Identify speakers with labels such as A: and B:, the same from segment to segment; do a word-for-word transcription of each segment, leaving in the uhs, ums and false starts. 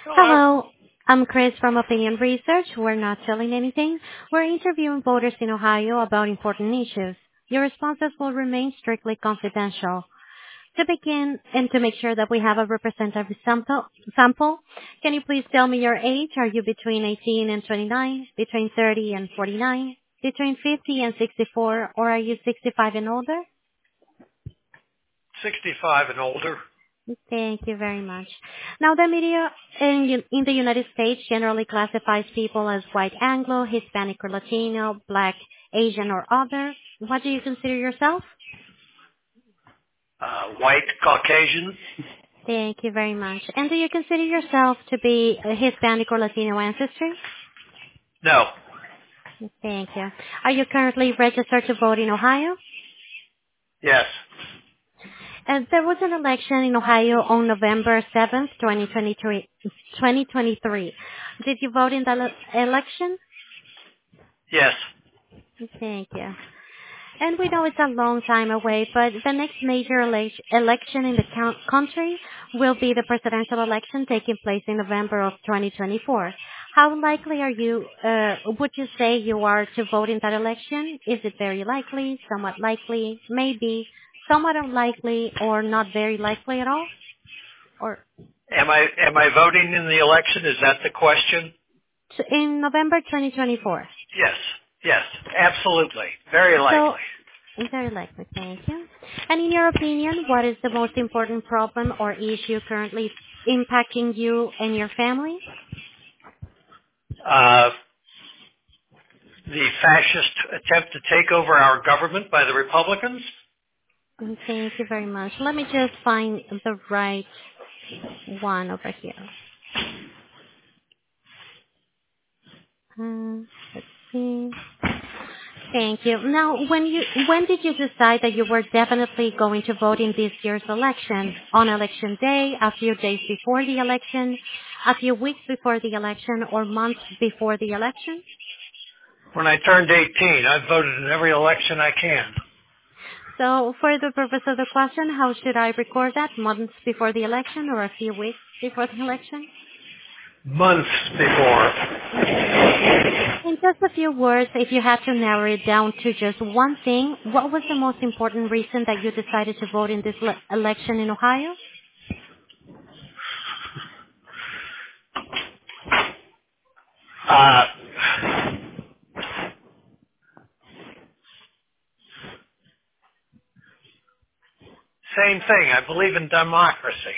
A: Hello.
B: Hello, I'm Chris from Opinion Research. We're not selling anything. We're interviewing voters in Ohio about important issues. Your responses will remain strictly confidential. To begin, and to make sure that we have a representative sample, sample, can you please tell me your age? Are you between eighteen and twenty-nine, between thirty and forty-nine, between fifty and sixty-four, or are you sixty-five and older?
A: sixty-five and older.
B: Thank you very much. Now, the media in, in the United States generally classifies people as white Anglo, Hispanic or Latino, Black, Asian or other. What do you consider yourself?
A: Uh, white Caucasian.
B: Thank you very much. And do you consider yourself to be a Hispanic or Latino ancestry?
A: No.
B: Thank you. Are you currently registered to vote in Ohio?
A: Yes.
B: And there was an election in Ohio on November seventh, twenty twenty-three. twenty twenty-three. Did you vote in that ele- election?
A: Yes.
B: Thank you. And we know it's a long time away, but the next major ele- election in the co- country will be the presidential election taking place in November of twenty twenty-four. How likely are you, uh, would you say you are to vote in that election? Is it very likely, somewhat likely, maybe, somewhat unlikely, or not very likely at all? Or
A: Am I am I voting in the election? Is that the question?
B: in November twenty twenty-four?
A: Yes. Yes. Absolutely. Very
B: So,
A: likely.
B: very likely, thank you. And in your opinion, what is the most important problem or issue currently impacting you and your family?
A: Uh, the fascist attempt to take over our government by the Republicans.
B: Thank you very much. Let me just find the right one over here. Uh, let's see. Thank you. Now, when you when did you decide that you were definitely going to vote in this year's election? On election day, a few days before the election, a few weeks before the election, or months before the election?
A: When I turned eighteen, I voted in every election I can.
B: So, for the purpose of the question, how should I record that? Months before the election or a few weeks before the election?
A: Months before.
B: In just a few words, if you had to narrow it down to just one thing, what was the most important reason that you decided to vote in this le- election in Ohio?
A: Uh, same thing. I believe in democracy.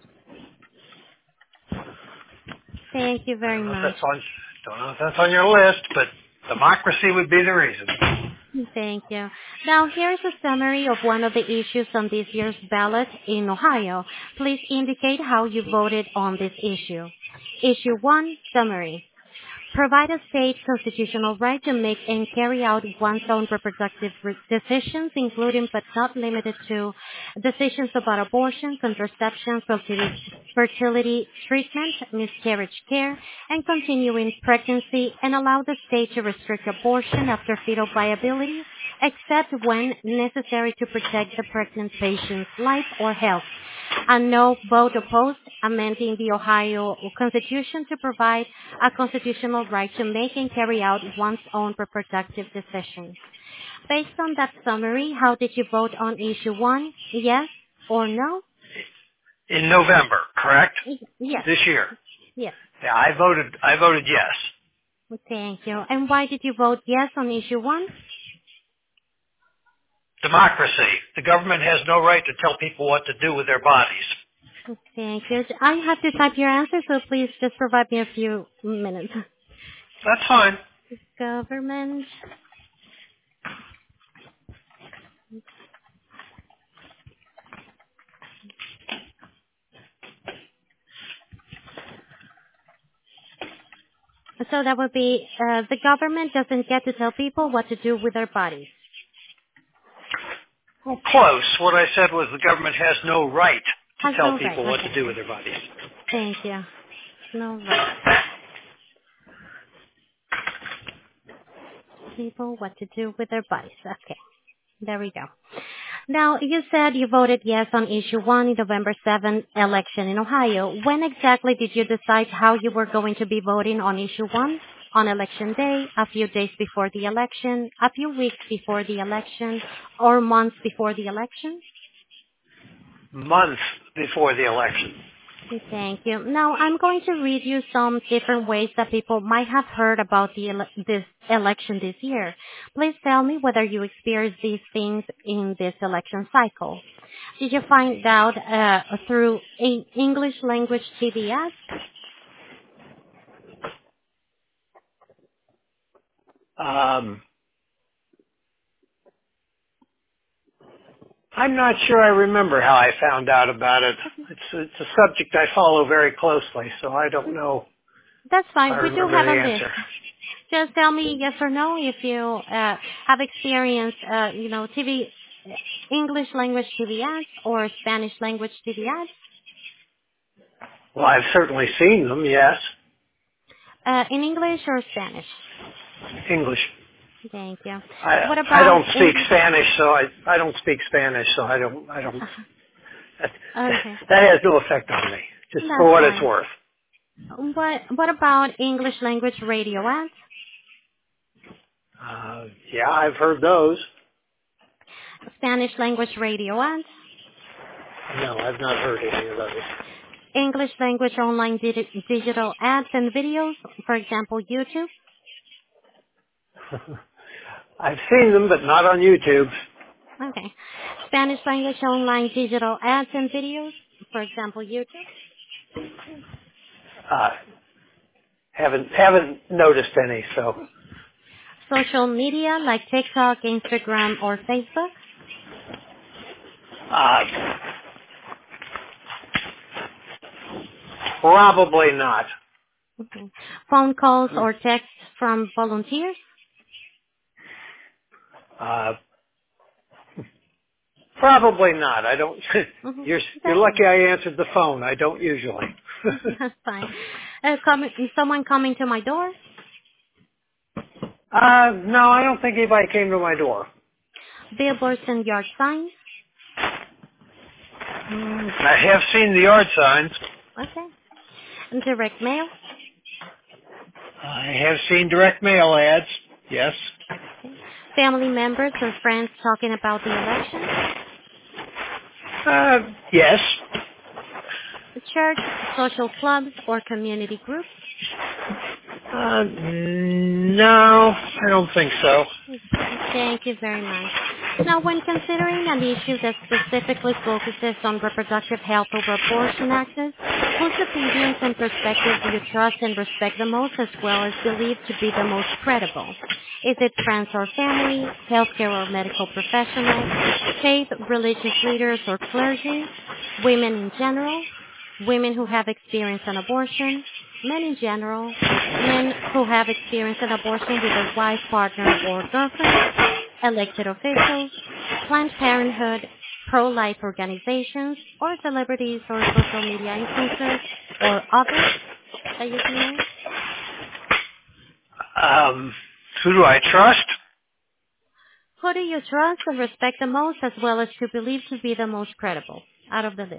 B: Thank you
A: I
B: very
A: don't know if
B: much.
A: that's on, don't know if that's on your list, but democracy would be the reason.
B: Thank you. Now, here's a summary of one of the issues on this year's ballot in Ohio. Please indicate how you voted on this issue. Issue one, summary. Provide a state constitutional right to make and carry out one's own reproductive re- decisions, including but not limited to decisions about abortion, contraception, fertility, fertility treatment, miscarriage care, and continuing pregnancy, and allow the state to restrict abortion after fetal viability, except when necessary to protect the pregnant patient's life or health. A no vote opposed, amending the Ohio Constitution to provide a constitutional right to make and carry out one's own reproductive decisions. Based on that summary, how did you vote on issue one? Yes or no?
A: In November, correct?
B: Yes.
A: This year.
B: Yes.
A: Yeah, I voted, I voted yes.
B: Thank you. And why did you vote yes on issue one?
A: Democracy. The government has no right to tell people what to do with their bodies.
B: Thank you. I have to type your answer, so please just provide me a few minutes.
A: That's fine.
B: Government. So that would be, uh, the government doesn't get to tell people what to do with their bodies.
A: Well, close. What I said was the government has no right to
B: Has
A: tell
B: no right.
A: people what
B: Okay.
A: to do with their bodies.
B: Thank you. No right. People what to do with their bodies. Okay. There we go. Now, you said you voted yes on issue one in November seventh election in Ohio. When exactly did you decide how you were going to be voting on issue one? On election day, a few days before the election, a few weeks before the election, or months before the election?
A: Months before the election.
B: Thank you. Now, I'm going to read you some different ways that people might have heard about the ele- this election this year. Please tell me whether you experienced these things in this election cycle. Did you find out uh, through en- English language T V ads?
A: Um, I'm not sure I remember how I found out about it. It's, it's a subject I follow very closely, so I don't know
B: That's
A: if I
B: fine. We do
A: remember
B: have
A: the
B: a list.
A: answer.
B: Just tell me yes or no if you uh, have experienced, uh, you know, T V, English language T V ads or Spanish language T V ads.
A: Well, I've certainly seen them, yes.
B: Uh, in English or Spanish?
A: English.
B: Thank you.
A: I
B: What
A: I
B: about
A: don't speak
B: English?
A: Spanish, so I I don't speak Spanish, so I don't I don't that,
B: Okay,
A: that has no effect on me. Just for
B: that's
A: what it's
B: fine.
A: worth.
B: What What about English language radio ads?
A: Uh, yeah, I've heard those.
B: Spanish language radio ads?
A: No, I've not heard any of those.
B: English language online di- digital ads and videos, for example, YouTube?
A: I've seen them, but not on YouTube.
B: Okay. Spanish language online digital ads and videos, for example, YouTube?
A: Uh, haven't haven't noticed any. So
B: Social media like TikTok, Instagram, or Facebook?
A: uh, probably not.
B: Okay. Phone calls or texts from volunteers?
A: Uh, probably not. I don't.
B: Mm-hmm.
A: You're you're
B: That's
A: lucky
B: fine.
A: I answered the phone. I don't usually.
B: That's fine. Uh, coming, someone coming to my door?
A: uh, no, I don't think anybody came to my door.
B: Billboards and yard signs?
A: I have seen the yard signs.
B: Okay. Direct mail?
A: I have seen direct mail ads. Yes.
B: Okay. Family members or friends talking about the election?
A: Uh, yes.
B: Church, social clubs, or community groups?
A: Uh, no, I don't think so.
B: Okay, thank you very much. Now, when considering an issue that specifically focuses on reproductive health over abortion access, whose opinions and perspectives do you trust and respect the most as well as believe to be the most credible? Is it friends or family, healthcare or medical professionals, faith, religious leaders or clergy, women in general, women who have experienced an abortion, men in general, men who have experienced an abortion with a wife, partner, or girlfriend, elected officials, Planned Parenthood, pro-life organizations, or celebrities or social media influencers, or others that you can name?
A: Um, who do I trust?
B: Who do you trust and respect the most as well as you believe to be the most credible out of the list?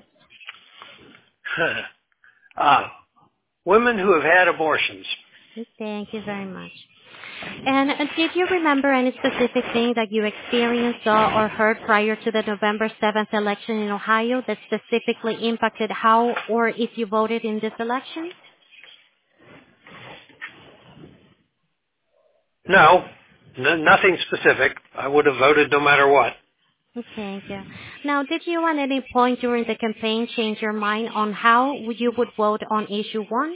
A: uh, women who have had abortions.
B: Thank you very much. And uh, did you remember any specific thing that you experienced, saw, or heard prior to the November seventh election in Ohio that specifically impacted how or if you voted in this election?
A: No, n- nothing specific. I would have voted no matter what.
B: Thank you. Now, did you at any point during the campaign change your mind on how you would vote on issue one?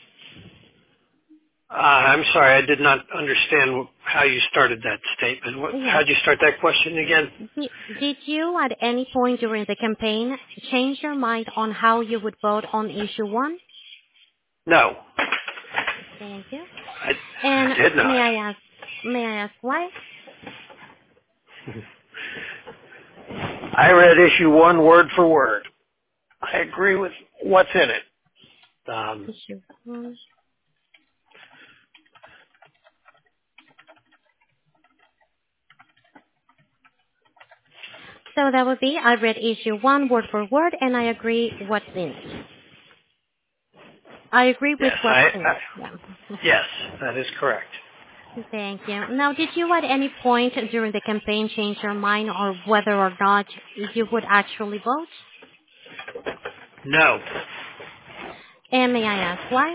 A: Uh, I'm sorry, I did not understand how you started that statement. What,
B: Yes.
A: how did you start that question again?
B: Did did you at any point during the campaign change your mind on how you would vote on issue one?
A: No,
B: Thank you.
A: I,
B: And
A: I did
B: may
A: not.
B: I ask, may I ask why?
A: I read issue one word for word. I agree with what's in it. Um,
B: Issue one. So that would be, I read issue one word for word, and I agree what's in it. I agree with
A: Yes,
B: what's
A: I,
B: in
A: I
B: it. Yeah.
A: yes, that is correct.
B: Thank you. Now, did you at any point during the campaign change your mind or whether or not you would actually vote?
A: No,
B: And may I ask why?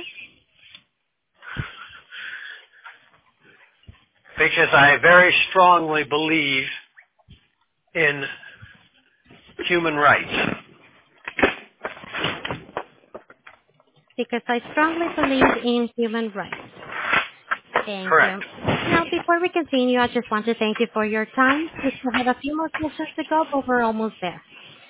A: because I very strongly believe in human rights.
B: Because I strongly believe in human rights. Thank
A: Correct.
B: you. Now, before we continue, I just want to thank you for your time. We still have a few more questions to go, but we're almost there.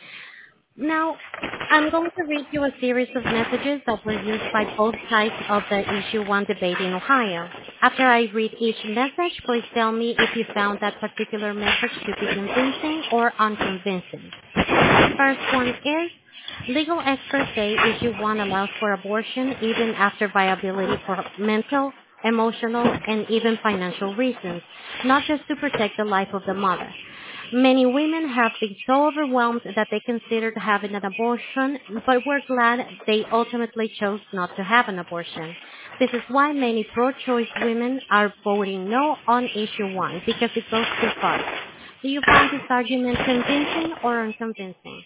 B: Now, I'm going to read you a series of messages that were used by both sides of the issue one debate in Ohio. After I read each message, please tell me if you found that particular message to be convincing or unconvincing. The first one is, legal experts say issue one allows for abortion even after viability for mental, emotional, and even financial reasons, not just to protect the life of the mother. Many women have been so overwhelmed that they considered having an abortion, but we're glad they ultimately chose not to have an abortion. This is why many pro-choice women are voting no on issue one, because it goes too far. Do you find this argument convincing or unconvincing?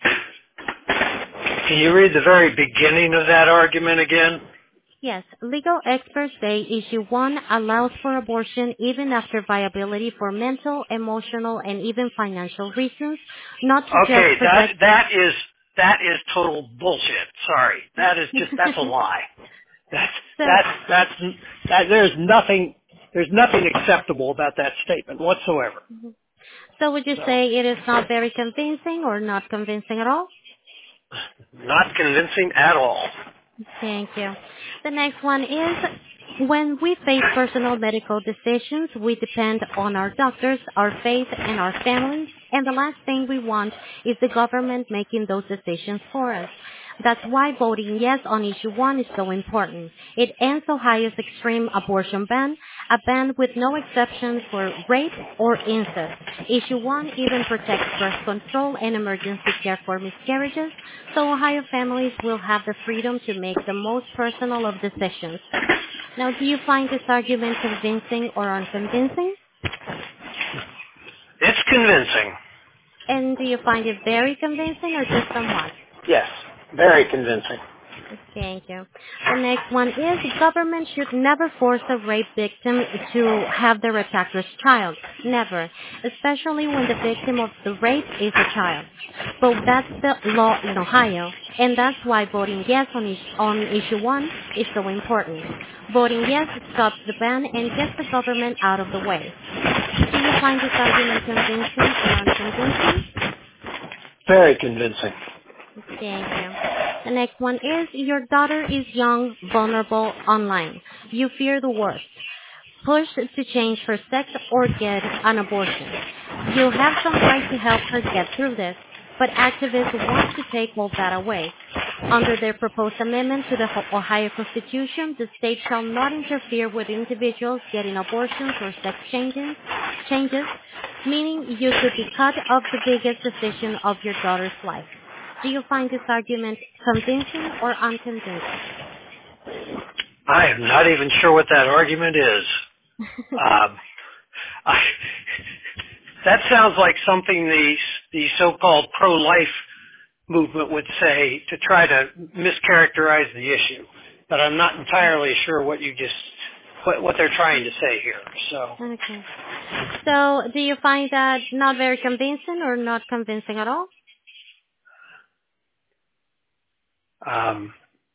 A: Can you read the very beginning of that argument again?
B: Yes, legal experts say issue one allows for abortion even after viability for mental, emotional, and even financial reasons, not to
A: Okay,
B: just
A: that
B: protect.
A: that is that is total bullshit. Sorry, that is just that's a lie. That's
B: so,
A: that's that's that. There's nothing there's nothing acceptable about that statement whatsoever.
B: so would you
A: So,
B: say it is not very convincing or not convincing at all?
A: not convincing at all.
B: Thank you. The next one is, when we face personal medical decisions, we depend on our doctors, our faith, and our families, and the last thing we want is the government making those decisions for us. That's why voting yes on issue one is so important. It ends Ohio's extreme abortion ban, a ban with no exceptions for rape or incest. Issue one even protects birth control and emergency care for miscarriages, so Ohio families will have the freedom to make the most personal of decisions. Now, do you find this argument convincing or unconvincing?
A: It's convincing.
B: And do you find it very convincing or just somewhat?
A: Yes, very convincing.
B: Thank you. The next one is, government should never force a rape victim to have their attacker's child. Never. Especially when the victim of the rape is a child. But that's the law in Ohio. And that's why voting yes on, is- on issue one is so important. Voting yes stops the ban and gets the government out of the way. Do you find this argument convincing or unconvincing?
A: Very convincing.
B: Thank you. The next one is, your daughter is young, vulnerable online. You fear the worst. Push to change her sex or get an abortion. You have some right to help her get through this, but activists want to take all that away. Under their proposed amendment to the Ohio Constitution, the state shall not interfere with individuals getting abortions or sex changes, changes, meaning you could be cut of the biggest decision of your daughter's life. Do you find this argument convincing or unconvincing?
A: I am not even sure what that argument is. Um, I, that sounds like something the the so-called pro-life movement would say to try to mischaracterize the issue, but I'm not entirely sure what you just what, what they're trying to say here. So,
B: Okay. So, do you find that not very convincing or not convincing at all?
A: um,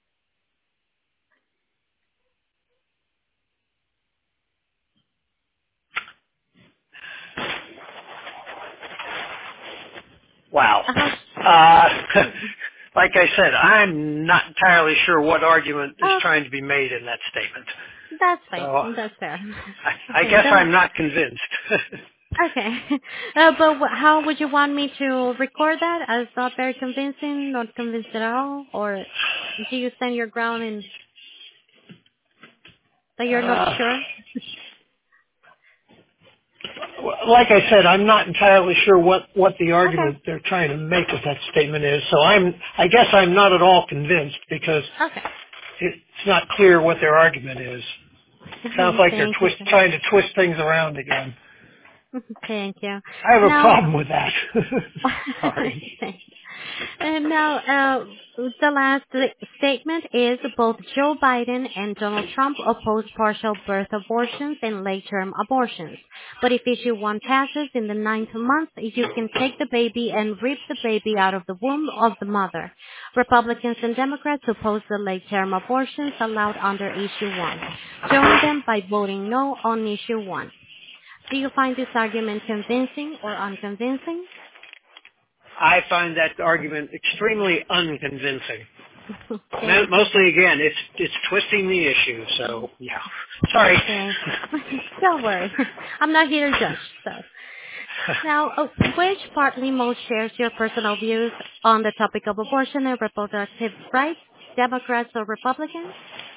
A: wow.
B: Uh-huh.
A: Uh, like I said, I'm not entirely sure what argument is
B: Oh,
A: trying to be made in that statement.
B: that's
A: So,
B: fine. That's fair.
A: I, I
B: Okay.
A: guess
B: The,
A: I'm not convinced.
B: okay. Uh, but wh- how would you want me to record that? As not very convincing, not convinced at all, or do you stand your ground and that you're not
A: uh,
B: sure?
A: Like I said, I'm not entirely sure what, what the
B: Okay.
A: argument they're trying to make with that statement is. So I'm, I guess I'm not at all convinced because
B: Okay.
A: it's not clear what their argument is. Sounds like they're
B: Thank you,
A: twist,
B: sir.
A: trying to twist things around again.
B: Thank you.
A: I have a
B: Now,
A: problem with that. Sorry.
B: thank And now, uh, the last statement is both Joe Biden and Donald Trump oppose partial birth abortions and late-term abortions. But if issue one passes in the ninth month, you can take the baby and rip the baby out of the womb of the mother. Republicans and Democrats oppose the late-term abortions allowed under issue one. Join them by voting no on issue one. Do you find this argument convincing or unconvincing?
A: I find that argument extremely unconvincing. Mo-
B: Thank you.
A: Mostly, again, it's it's twisting the issue. So, yeah. Sorry.
B: Thank you. Don't worry. I'm not here to judge, so. Now, uh, which party most shares your personal views on the topic of abortion and reproductive rights, Democrats or Republicans?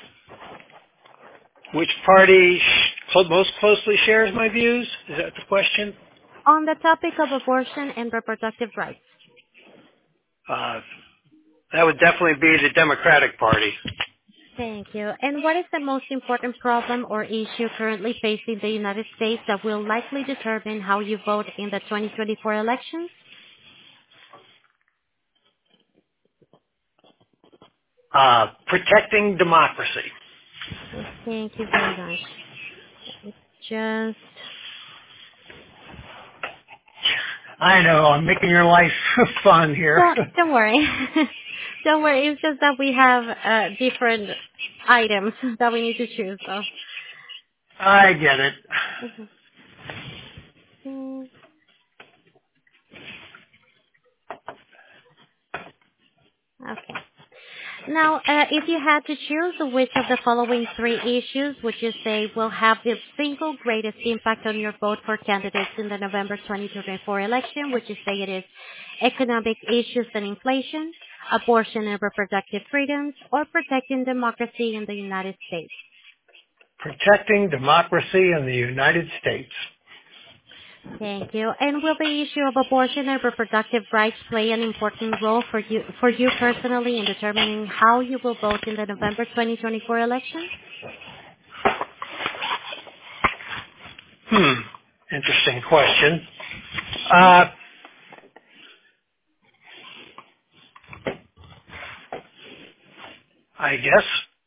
A: Which party sh- cl- most closely shares my views? Is that the question?
B: On the topic of abortion and reproductive rights.
A: Uh, that would definitely be the Democratic Party.
B: Thank you. And what is the most important problem or issue currently facing the United States that will likely determine how you vote in the twenty twenty-four elections?
A: Uh, protecting democracy.
B: Thank you very much. Just
A: I know, I'm making your life fun here.
B: don't don't worry. Don't worry. It's just that we have uh, different items that we need to choose. So.
A: I get it.
B: Mhm. Okay. Now, uh, if you had to choose which of the following three issues would you say will have the single greatest impact on your vote for candidates in the November twenty twenty-four election, would you say it is economic issues and inflation, abortion and reproductive freedoms, or protecting democracy in the United States?
A: Protecting democracy in the United States.
B: Thank you. And will the issue of abortion and reproductive rights play an important role for you for you personally in determining how you will vote in the November twenty twenty-four election?
A: Hmm. Interesting question. Uh, I guess,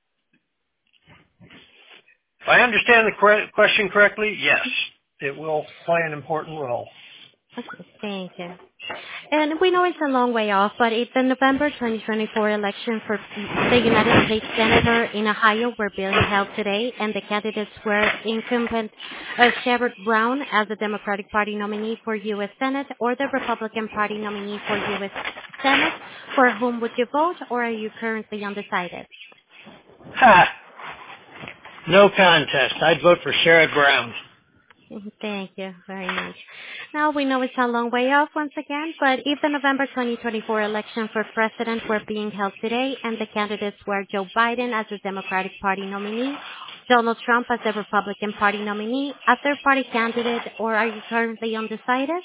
A: if I understand the que- question correctly, yes, it will play an important role.
B: Okay, thank you. And we know it's a long way off, but if the November twenty twenty-four election for the United States Senator in Ohio were being held today, and the candidates were incumbent uh, Sherrod Brown as the Democratic Party nominee for U S Senate or the Republican Party nominee for U S Senate, for whom would you vote, or are you currently undecided?
A: Ha! No contest. I'd vote for Sherrod Brown.
B: Thank you very much. Now we know it's a long way off once again, but if the November twenty twenty-four election for president were being held today and the candidates were Joe Biden as the Democratic Party nominee, Donald Trump as the Republican Party nominee, a third-party candidate, or are you currently undecided?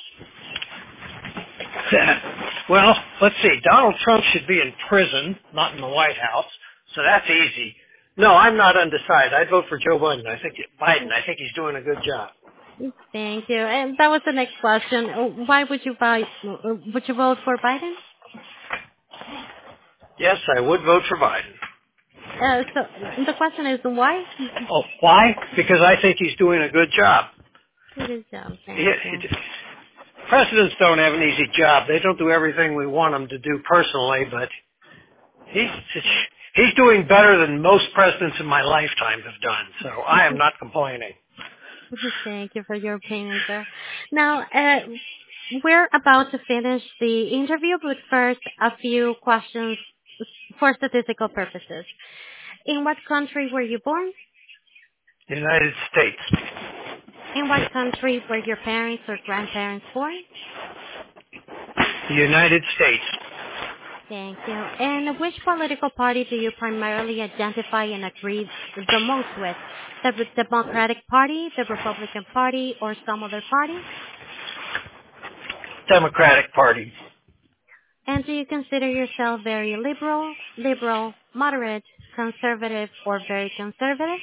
A: Well, let's see. Donald Trump should be in prison, not in the White House, so that's easy. No, I'm not undecided. I'd vote for Joe Biden. I think Biden. I think he's doing a good job.
B: Thank you. And that was the next question. Uh, Why would you buy, uh, would you vote for Biden?
A: Yes, I would vote for Biden.
B: Uh, so the question is why?
A: Oh, why? Because I think he's doing a good job.
B: Good job.
A: He,
B: Thank you.
A: he, presidents don't have an easy job. They don't do everything we want them to do personally, but he's he's doing better than most presidents in my lifetime have done. So I am not complaining.
B: Thank you for your opinion, sir. Now, uh, we're about to finish the interview, but first, a few questions for statistical purposes. In what country were you born?
A: United States.
B: In what country were your parents or grandparents born?
A: The United States.
B: Thank you. And which political party do you primarily identify and agree the most with? The Democratic Party, the Republican Party, or some other party?
A: Democratic Party.
B: And do you consider yourself very liberal, liberal, moderate, conservative, or very conservative?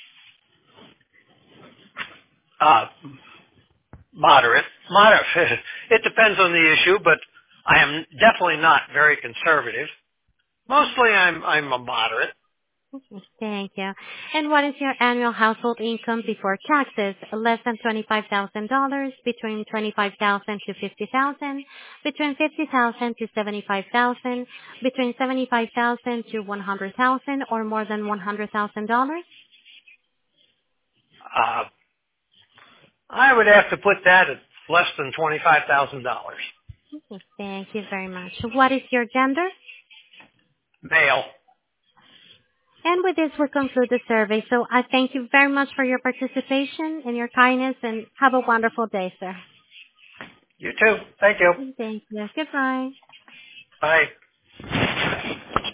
A: Uh, moderate. Moderate. It depends on the issue, but I am definitely not very conservative. Mostly I'm, I'm a moderate.
B: Thank you. And what is your annual household income before taxes? Less than twenty-five thousand dollars, between twenty-five thousand dollars to fifty thousand dollars, between fifty thousand dollars to seventy-five thousand dollars, between seventy-five thousand dollars to one hundred thousand dollars, or more than one hundred thousand dollars?
A: Uh, I would have to put that at less than twenty-five thousand dollars.
B: Thank you very much. What is your gender?
A: Male.
B: And with this, we conclude the survey. So I thank you very much for your participation and your kindness, and have a wonderful day, sir.
A: You too. Thank you.
B: Thank you. Goodbye.
A: Bye.